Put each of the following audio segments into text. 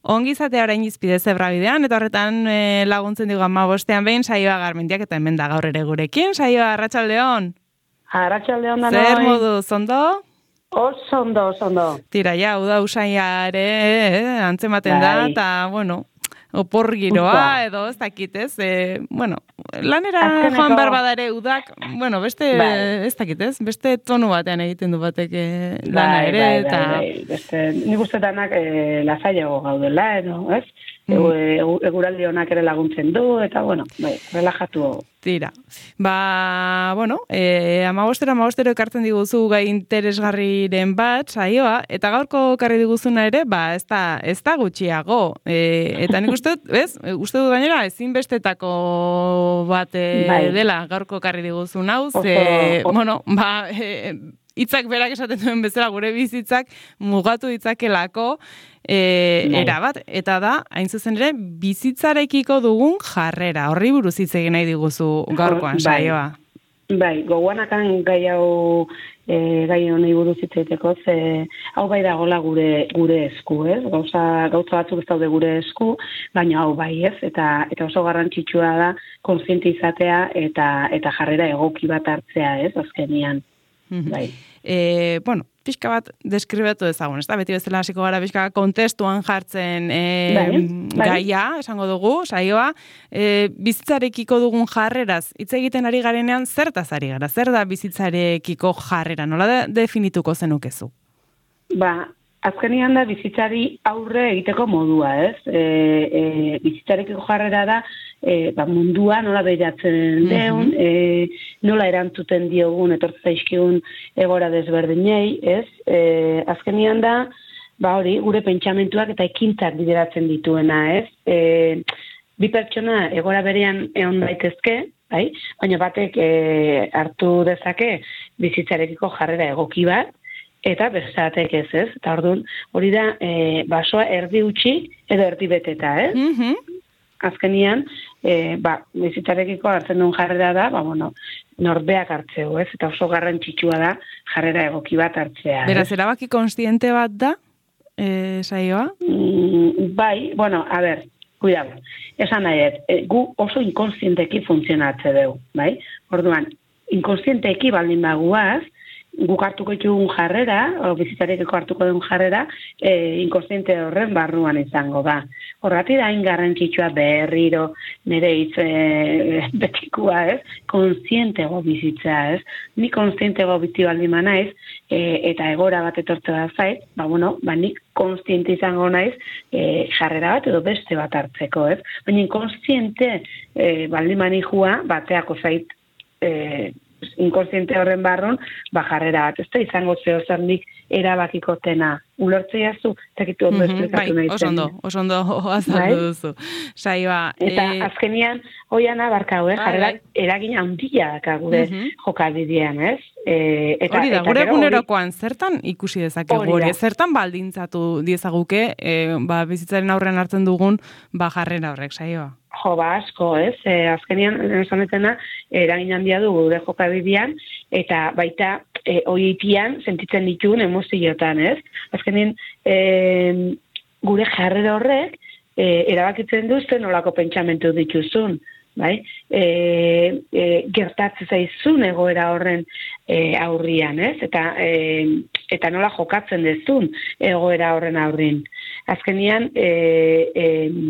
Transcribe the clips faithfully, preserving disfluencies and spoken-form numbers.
ongizatea orain izpide zebrabidean, eta horretan e, laguntzen digu hamabostean behin Saioa Garmendiak, eta hemen da gaur ere gurekin. Saioa, arratsaldeon. Arratsaldeon da noi. Zer modu, zondo? Oso ondo, oso ondo. Tira, ja, uda usaiare, eh, antzematen da, eta, bueno, opor giroa, edo, ez dakit, ez? E, bueno, lanera Azkeneko... joan behar badare udak, bueno, beste, bai. ez dakit, ez? Beste tonu batean egiten du batek e, lana bai, ere, bai, eta... Bai, bai. Beste, nik uste danak e, lasaiago gaudela, edo, ez? Mm. Eguraldi honak ere laguntzen du, eta, bueno, bai, relajatu. Tira. Ba, bueno, eh, amabostero, amabostero ekartzen diguzu gai interesgarriren bat, saioa, eta gaurko karri diguzuna ere, ba, ez da, ez da gutxiago. E, eta nik uste dut, ez? Uste dut gainera, ezinbestetako bat e, bai. dela gaurko karri diguzun hau, ze, bueno, ba, e, hitzak berak esaten duen bezala gure bizitzak mugatu ditzakelako, E, era bat, eta da, hain zuzen ere, bizitzarekiko dugun jarrera. Horri buruz hitz egin nahi diguzu gaurkoan saioa. Bai, bai, gogoanakan gai hau e, gai honei buruz hitz egiteko, ze hau bai dagola gure gure esku, ez? Gauza, gauza batzuk ez daude gure esku, baina hau bai, ez? Eta eta oso garrantzitsua da kontziente izatea eta eta jarrera egoki bat hartzea, ez? Azkenian. Bai. E, bueno, pixka bat deskribatu ezagun, ez da? Beti bezala hasiko gara pixka kontestuan jartzen e, bai, bai. gaia, esango dugu, saioa, e, bizitzarekiko dugun jarreraz, hitz egiten ari garenean, zertaz ari gara? Zer da bizitzarekiko jarrera? Nola de, definituko zenukezu? Ba, azkenian da bizitzari aurre egiteko modua, ez? E, e, bizitzarekiko jarrera da, E, ba, mundua nola behiratzen deun, mm-hmm. e, nola erantzuten diogun, etortza izkigun egora desberdinei, ez? E, azkenian da, ba hori, gure pentsamentuak eta ekintzak bideratzen dituena, ez? E, bi pertsona egora berean egon daitezke, bai? Baina batek e, hartu dezake bizitzarekiko jarrera egoki bat, eta bestatek ez, ez? Eta orduan, hori da, e, basoa erdi utzi edo erdi beteta, ez? Mm-hmm. Azkenian, e, ba, bizitzarekiko hartzen duen jarrera da, ba, bueno, norbeak hartzeu, ez? Eta oso garrantzitsua da jarrera egoki bat hartzea. Beraz, erabaki konstiente bat da, e, saioa? Mm, bai, bueno, a ber, cuidado, esan nahi, e, gu oso inkonstienteki funtzionatze deu, bai? Orduan, inkonstienteki baldin baguaz, guk hartuko ditugun jarrera, o bizitzarekiko hartuko duen jarrera, e, inkonstiente horren barruan izango da. Horrati da hain garrantzitsua berriro nire hitz e, betikua, ez? Kontzientego bizitza, ez? Ni kontzientego bizi baldin naiz, e, eta egora bat etortze da zait, ba bueno, ba nik kontziente izango naiz e, jarrera bat edo beste bat hartzeko, ez? Baina inkontziente e, baldin manijua bateako zait e, inkonstiente horren barron, ba jarrera bat, ez da izango zeo zer nik erabakikotena. Ulertzea zu, tekitu ondo mm-hmm, esplikatu bai, nahi zen. Oso ondo, oso ondo azaldu duzu. Saioa. Eta e... azkenian, hoian abarkau, eh? jarrera eragin handia daka gure mm-hmm. jokabidean, ez? E, eta, hori da, eta, gure gero, egunerokoan hori... zertan ikusi dezakegu hori, zertan baldintzatu diezaguke, e, ba, bizitzaren aurrean hartzen dugun, ba, jarrera horrek, saioa. Jo, ba, asko, ez? E, azkenian, esanetena, eragin handia du gure jokabidean, eta baita, e, oitian, sentitzen ditugun emoziotan, ez? Azkenean, e, gure jarrera horrek, e, erabakitzen duzten nolako pentsamentu dituzun, bai? E, e, gertatzen zaizun egoera horren e, aurrian, ez? Eta, e, eta nola jokatzen dezun egoera horren aurrin. Azkenean, e, e,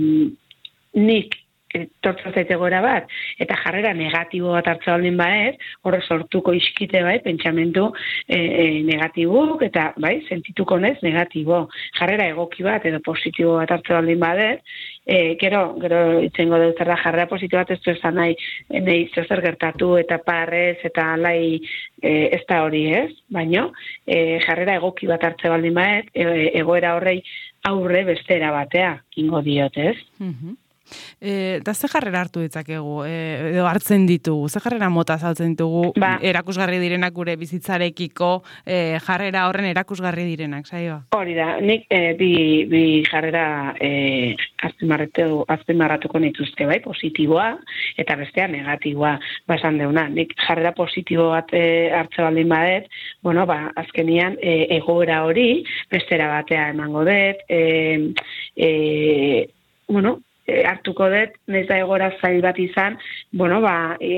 nik tortzen zaite gora bat, eta jarrera negatibo bat hartza baldin baez, horre sortuko iskite bai, pentsamentu e, e, negatibuk, eta bai, sentituko nez negatibo. Jarrera egoki bat, edo positibo bat hartza baldin badez, e, gero, gero itzengo dut zerra jarrera positibo bat ez du esan nahi, nahi zer gertatu, eta parrez, eta alai e, ez da hori ez, baino, e, jarrera egoki bat hartza baldin baez, e, egoera horrei aurre bestera batea, ingo diot ez. Mm-hmm. Eta ze jarrera hartu ditzakegu, e, edo hartzen ditugu, ze jarrera mota zautzen ditugu ba, erakusgarri direnak gure bizitzarekiko, e, jarrera horren erakusgarri direnak, saioa? Hori da, nik e, bi, bi jarrera e, azpimarratuko nituzke bai, positiboa eta bestea negatiboa, basan deuna. Nik jarrera positibo bat e, hartze baldin badet, bueno, ba, azkenian e, egoera hori, bestera batea emango dut, e, e, bueno, hartuko dut, nez da egora zail bat izan, bueno, ba, e,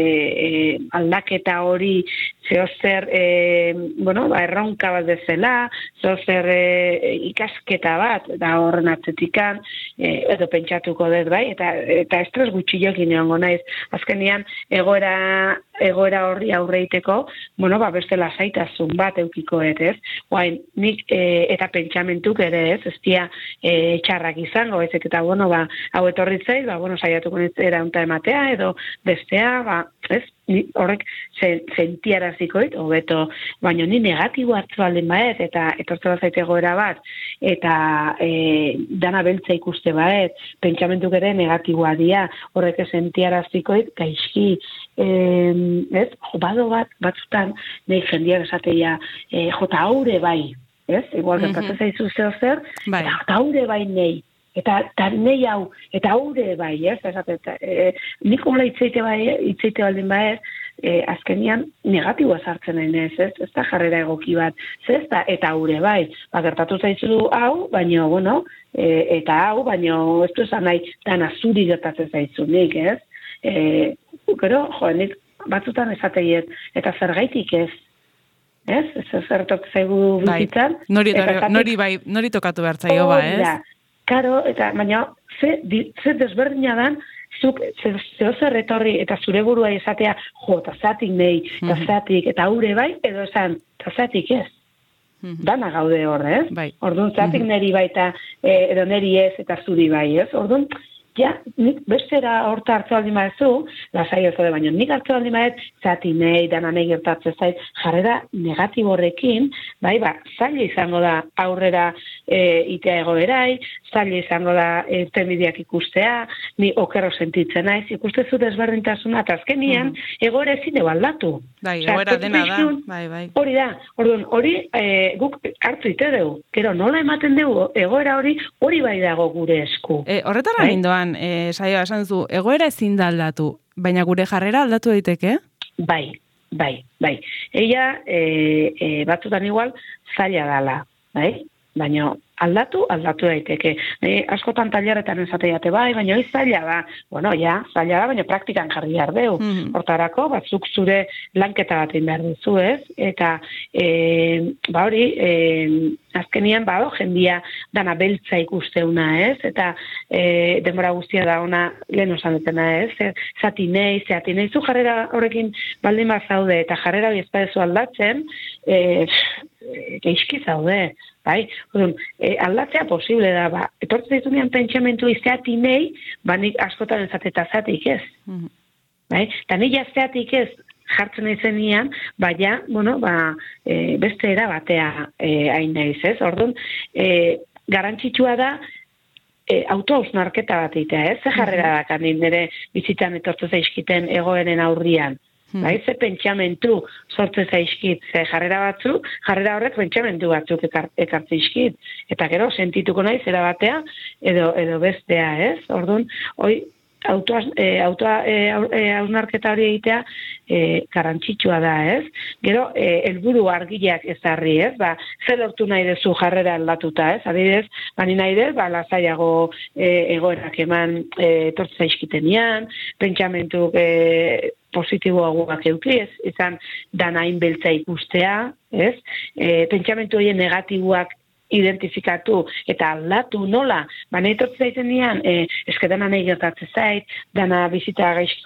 e, aldaketa hori zehozer, e, bueno, ba, erronka bat dezela, zehozer e, ikasketa bat, da horren atzetikan, e, edo pentsatuko dut, bai, eta, eta estres gutxillokin egongo naiz. Azkenian, egoera, egoera horri aurreiteko, bueno, ba, beste lasaitasun bat eukiko ez, guain, nik e, eta pentsamentuk ere ez, ez dia e, txarrak izango, ezek eta, bueno, ba, hau etorri zaiz, ba, bueno, saiatuko nintzera unta ematea, edo bestea, ba, ez, ni, horrek sentiarazikoit, hobeto, baina ni negatibo hartzu baldin baet, eta etortze bat zaite goera bat, eta e, dana beltza ikuste baet, pentsamentuk ere negatiboa dia, horrek sentiarazikoit, gaizki, e, ez, jobado bat, batzutan, nahi jendiak esateia, e, jota haure bai, ez, igual gertatzen mm-hmm. zaizu zeo zer, bai. Eta haure bai nahi, eta tarnei hau, eta haure bai, ez, esate, e, nik hola itzeite bai, itzeite baldin bai, e, azkenian negatiboa sartzen nahi ez, ez, ez da jarrera egoki bat, ez da, eta haure bai, ba, gertatu zaizu hau, baino, bueno, e, eta hau, baino, ez du esan nahi, dana zuri gertatzen zaizu nik, ez, e, gero, jo, nik batzutan esateiet, eta zergaitik ez, ez, ez zertok zaigu bizitzan, bai. Nori, nori, nori, bai, nori tokatu behar zaio ba, ez? Da. Karo, eta baina, ze, di, ze desberdina dan, zuk, ze, zeo zer etorri, eta zure burua esatea, jo, eta zatik nei, eta zatik, eta haure bai, edo esan, eta zatik ez. Mm-hmm. Dana gaude hor, ez? Bai. Orduan, zatik mm-hmm. neri bai, eta, e, edo neri ez, eta zuri bai, ez? Orduan, ja, nik bestera horta hartu aldi maezu, lasai ez de baino, nik hartu aldi maez, zati nei, dana nei gertatzen zait, jarrera negatiborrekin, bai, ba, zaila izango da aurrera e, itea egoerai, zaila izango da e, tenbideak ikustea, ni okerro sentitzen naiz, ikustezu desberdintasuna, eta azkenian, mm-hmm. egoera ezin egu aldatu. Bai, egoera dena da, bai, bai. Hori da, orduan, hori e, guk hartu ite dugu, gero nola ematen dugu, egoera hori, hori bai dago gure esku. E, horretara bai? Nindoan, E, saioa esan zu, egoera ezin da aldatu, baina gure jarrera aldatu daiteke? Bai, bai, bai. Eia, e, e, batzutan igual, zaila dala, bai? Baina aldatu, aldatu daiteke. E, askotan tailerretan esateiate bai, baina hori zaila da. Bueno, ja, zaila da, baina praktikan jarri behar deu. Mm-hmm. Hortarako, batzuk zure lanketa bat behar duzu, ez? Eta, e, ba hori, e, azkenian, ba, jendia dana beltza ikusteuna, ez? Eta e, denbora guztia da ona lehen osan dutena, ez? Zati nei, zeati nei, zu jarrera horrekin baldin bat zaude, eta jarrera bizpadezu aldatzen, e, geizki zaude, bai? Odun, e, aldatzea posible da, ba, etortzen ditunean pentsamentu izeati nei, ba, nik askotan ezateta zatik ez. Mm-hmm. Bai? Ta nik jazteatik ez, jartzen izenian, baina, bueno, ba, e, beste era batea e, hain naiz, ez? Orduan, e, garantzitsua da, e, autohausnarketa bat egitea, ez? Ze jarrera da, kanin nire bizitzan etortu zaizkiten egoeren aurrian. Hmm. Bai, ze pentsamentu sortze zaizkit, ze jarrera batzu, jarrera horrek pentsamentu batzuk ekartze izkit. Eta gero, sentituko nahi, zera batea, edo, edo bestea, ez? Orduan, hoi, autoa e, autoa e, hausnarketa hori egitea e, garantzitsua da, ez? Gero, e, helburu argileak ezarri, ez? Ba, zer lortu nahi dezu jarrera aldatuta, ez? Adibidez, bani nahi dez, ba, lasaiago e, egoerak eman e, tortza izkitenian, pentsamentuk e, positiboagoak euki, ez, izan danain beltza ikustea, ez, e, pentsamentu horien negatiboak identifikatu eta aldatu nola, baina etortzen zaiten nian, e, eskedana nahi gertatzen zait, dana bizita gaizki,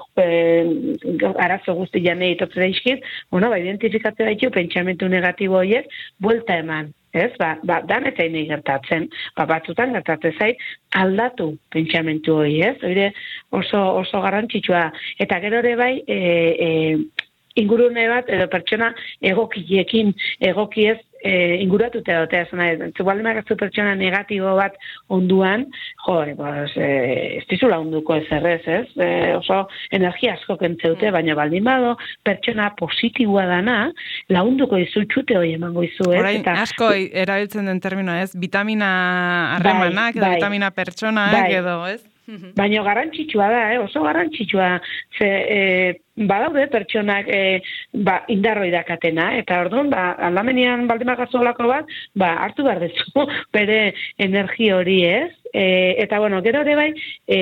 e, arazo guzti janei etortzen zaizkit, bueno, ba, identifikatzen baitu pentsamentu negatibo horiek, buelta eman, ez, ba, ba danetain nahi gertatzen, ba, batzutan gertatzen zait, aldatu pentsamentu hori, ez, hori oso, oso garrantzitsua, eta gero ere bai, e, e, ingurune bat, edo pertsona egokiekin, egokiez e, inguratuta dotea, zena, baldin badazu pertsona negatibo bat onduan, jo, pues, e, ez dizula onduko ez errez, ez? E, oso energia asko kentzeute, baina baldin bado pertsona positiboa dana, launduko izu txute hori emango izu, ez? Orain, eta, asko erabiltzen den terminoa, ez? Vitamina harremanak, edo bai, vitamina pertsonak, bai. edo, ez? Baina garrantzitsua da, eh? Oso garrantzitsua, ze e, badaude pertsonak e, ba, indarroi dakatena, eta orduan, ba, aldamenean baldimagazu olako bat, ba, hartu behar dezu, bere energi hori, ez? E, eta, bueno, gero ere bai, e,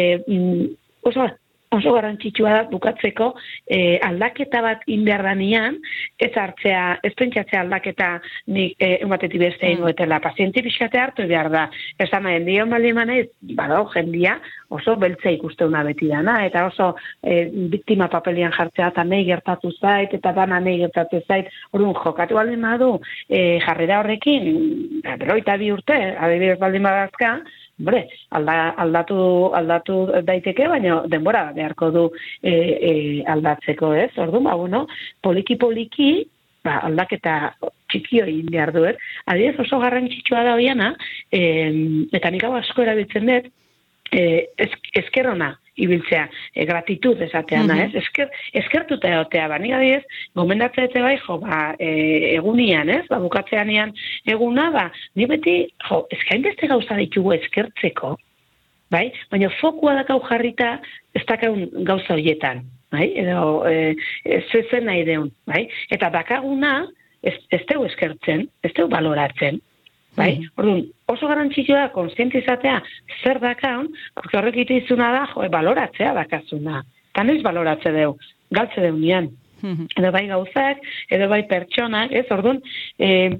oso oso garrantzitsua da bukatzeko e, aldaketa bat inberdanean, ez hartzea, ez pentsatzea aldaketa nik e, ematetik beste ingo etela. Pazienti pixkate hartu behar da. Ez da nahi, dion bali emanez, bado, jendia oso beltza ikusteuna beti dana, eta oso e, biktima papelian jartzea, eta nahi gertatu zait, eta dana nahi gertatu zait, orduan jokatu baldin badu e, jarrera horrekin, beroita bi urte, adibidez baldin badazka, Hombre, alda, aldatu, aldatu daiteke, baina denbora beharko du e, e, aldatzeko, ez? Orduan, ba, bueno, poliki-poliki, ba, aldaketa txiki hori behar duet. Adibidez oso garrantzitsua da hoiana, e, eta nik hau asko erabiltzen dut, e, eskerrona ibiltzea, e, gratitud esateana, mm-hmm. ez? Esker, eskertuta egotea, ba, nik adibidez, gomendatzea ete bai, jo, ba, e, egunian, ez? Ba, bukatzeanean eguna, ba, ni beti, jo, eskain beste gauza ditugu eskertzeko, bai? Baina fokua dakau jarrita, ez dakaun gauza horietan, bai? Edo, e, ez zen nahi deun, bai? Eta dakaguna, ez, ez teu eskertzen, ez teu baloratzen, bai? Mm. Orduan, oso garrantzitsua da kontzientizatea zer dakaun, porque horrek itizuna da, jo, baloratzea dakazuna. Eta noiz baloratze deu, galtze deu nian. Mm-hmm. Edo bai gauzak, edo bai pertsonak, ez? Orduan, eh,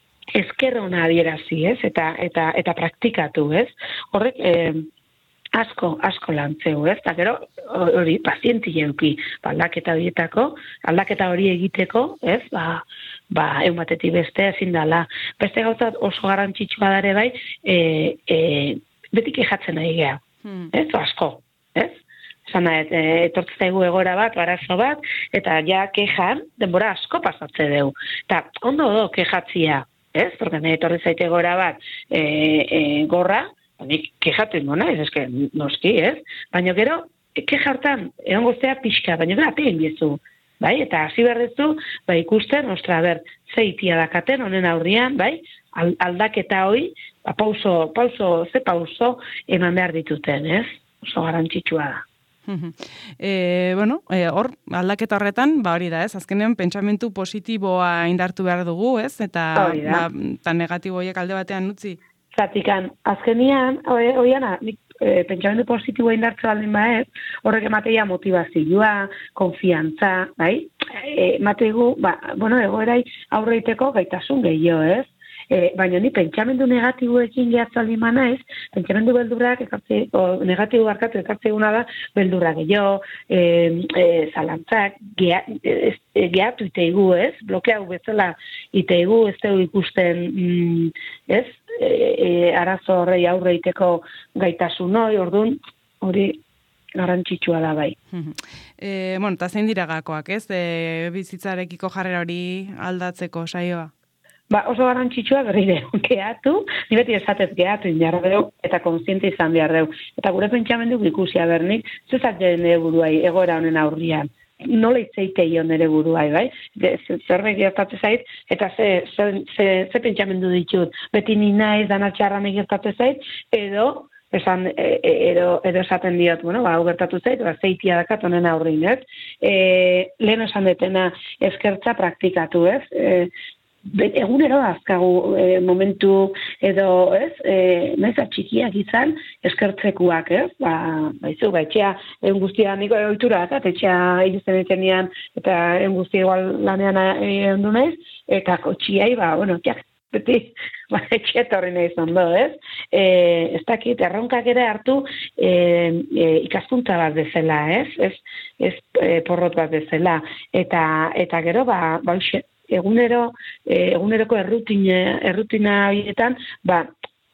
esker ona adierazi, ez? Eta, eta, eta praktikatu, ez? Horrek, eh, asko, asko lantzeu, ez? Eta gero, hori, pazienti jeuki, aldaketa horietako, aldaketa hori egiteko, ez? Ba, ba, egun batetik beste ezin dala. Beste gauza oso garrantzitsua dare bai, e, e, beti kejatzen nahi geha, hmm. ez? Asko, ez? Esan nahi, e, etortze zaigu egora bat, arazo bat, eta ja kejan, denbora asko pasatze deu. Eta ondo do kejatzia, ez? Porque nahi etorri zaite egora bat, e, e, gorra, nik kejaten nona, ez eske noski, ez? Baina gero, kejartan, egon goztea pixka, baina gero apein biezu. Bai? Eta hasi berdezu, bai, ikusten, ostra, ber, zeitia dakaten, honen aurrian, bai? Aldaketa hoi, ba, pauso, pauso, ze pauso eman behar dituten, ez? Oso garrantzitsua da. E, bueno, e, hor, aldaketa horretan, ba hori da, ez? Azkenean, pentsamentu positiboa indartu behar dugu, ez? Eta, ba, eta negatibo horiek alde batean utzi. Zatikan, azkenian, oiana, nik e, pentsamendu positiboa indartzu baldin baez, horrek emateia motivazioa, konfiantza, bai? E, mategu, ba, bueno, egoerai aurreiteko gaitasun gehiago, ez? E, baina ni pentsamendu negatiboekin gehatzu aldin naiz, pentsamendu beldurrak, ekartze, o, negatibo barkatu ekartzeguna da, beldurra gehiago, e, e, zalantzak, geha, e, e, gehatu iteigu, ez? Blokeau bezala iteigu, ez dugu ikusten, mm, ez? E, e, arazo horrei aurreiteko gaitasun hori, orduan, hori garrantzitsua da bai. E, bueno, eta zein dira gakoak, ez? E, bizitzarekiko jarrera hori aldatzeko saioa? Ba, oso garrantzitsua berri deu, gehatu, ni beti esatez gehatu indarra deu, eta kontziente izan behar deu. Eta gure pentsamendu ikusia bernik, zuzat nire buruai, egoera honen aurrian. Nola itzeiteio nire buruai, bai? Zerbait gertatu zait, eta ze, ze, ze, ze pentsamendu ditut. Beti ni naiz, dana txarra gertatu zait, edo, esan, edo, edo esaten diot, bueno, ba, gertatu zait, ba, zeitia dakat honen aurrin, ez? E, lehen esan detena eskertza praktikatu, ez? E, egunero azkagu e, momentu edo, ez, e, naiz txikiak izan, eskertzekuak, ez, ba, baizu, ba, etxea, egun guztia niko oitura, eta etxea iruzten etxenian, eta egun guztia igual lanean egon du naiz, eta kotxiai, ba, bueno, jak, beti, ba, etxea torri nahi zondo, ez, e, ez dakit, erronkak ere hartu e, e, ikaskuntza bat bezala, ez, ez, ez e, porrot bat bezala, eta, eta gero, ba, ba, egunero, eguneroko errutina, errutina horietan, ba,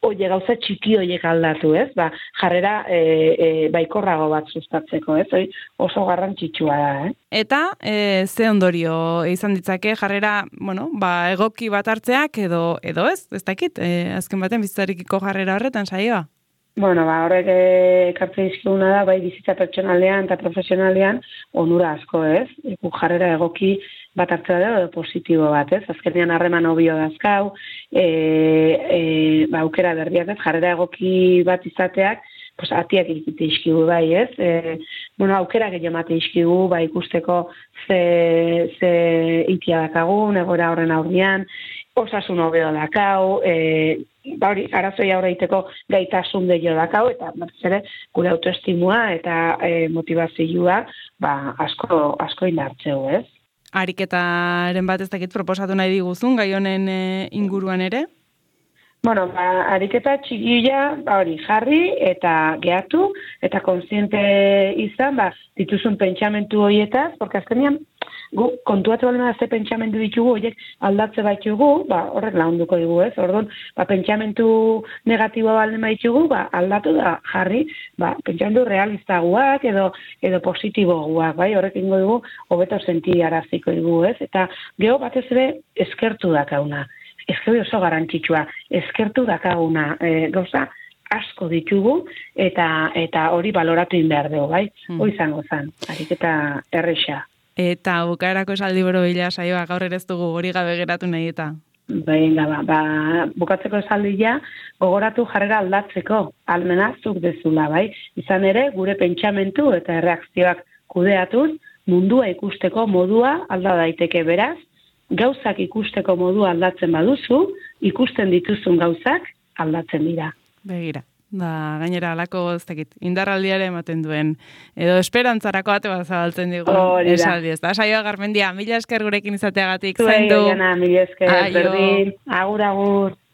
oie gauza txiki horiek aldatu, ez? Ba, jarrera e, e, baikorrago bat sustatzeko, ez? Hoi oso garrantzitsua da, eh? Eta e, ze ondorio izan ditzake jarrera, bueno, ba, egoki bat hartzeak edo edo ez, ez dakit, e, azken baten bizitzarekiko jarrera horretan saioa? Bueno, ba, horrek ekartzen dizkiguna da, bai bizitza pertsonalean eta profesionalean onura asko, ez? Guk jarrera egoki bat hartzea da, edo positibo bat, ez? Azkenean harreman obio dazkau, e, e, ba, aukera berdiak, ez? Jarrera egoki bat izateak, pues, atiak ikite izkigu, bai, ez? E, bueno, aukera gehiago mate izkigu, bai, ikusteko ze, ze itia dakagun, egora horren aurrian, osasun hobeo dakau, e, ba hori, arazoi aurre iteko gaitasun deio dakau, eta berriz ere, gure autoestimua eta e, motivazioa, ba, asko, asko indartzeu, ez? Ariketaren bat ez dakit proposatu nahi diguzun, gai honen e, inguruan ere? Bueno, ba, ariketa txikila, ba hori, jarri eta gehatu, eta kontziente izan, ba, dituzun pentsamentu horietaz, porque azkenean, gu, kontuatu balena ze pentsamentu ditugu, horiek aldatze baitugu, ba, horrek lagunduko dugu, ez? Orduan, ba, pentsamentu negatiboa balena baitugu, ba, aldatu da jarri, ba, pentsamentu realistaguak edo edo positiboguak, bai? Horrek ingo dugu, hobeto sentiaraziko dugu, ez? Eta geho batez ere eskertu dakauna. Ezkertu oso garrantzitsua, eskertu dakaguna e, gauza asko ditugu eta eta hori baloratu in behar dugu, bai? Mm. Hoi izango zen, ariketa erresa. Eta bukaerako esaldi borobila saioa gaur ere ez dugu hori gabe geratu nahi eta. Venga, ba, ba, bukatzeko esaldia gogoratu jarrera aldatzeko, almena zuk dezula, bai? Izan ere, gure pentsamentu eta erreakzioak kudeatuz, mundua ikusteko modua alda daiteke beraz, gauzak ikusteko modua aldatzen baduzu, ikusten dituzun gauzak aldatzen dira. Begira, da gainera alako ez dakit, indarraldiare ematen duen, edo esperantzarako bate bat zabaltzen digu. Esaldi ez da, saioa Garmendia, mila esker gurekin izateagatik, zaindu. Zuei, Jana, mila esker, berdin, agur, agur.